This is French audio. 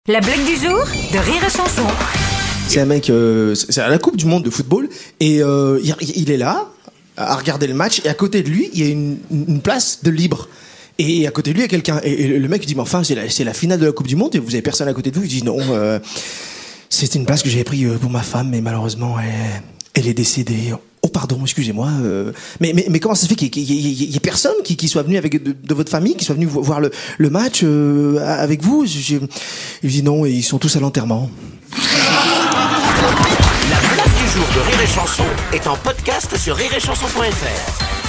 La blague du jour de Rire et Chanson. C'est un mec, c'est à la Coupe du Monde de football et il est là à regarder le match et à côté de lui il y a une place de libre et à côté de lui il y a quelqu'un et le mec dit mais enfin c'est la finale de la Coupe du Monde et vous avez personne à côté de vous. Il dit non, c'était une place que j'avais pris pour ma femme mais malheureusement elle est décédée. Oh pardon, excusez-moi. Mais comment ça se fait qu'il y ait personne qui soit venu avec de votre famille, qui soit venu voir le match avec vous? Il dit non, et ils sont tous à l'enterrement. La blague du jour de Rire et Chanson est en podcast sur rireetchanson.fr.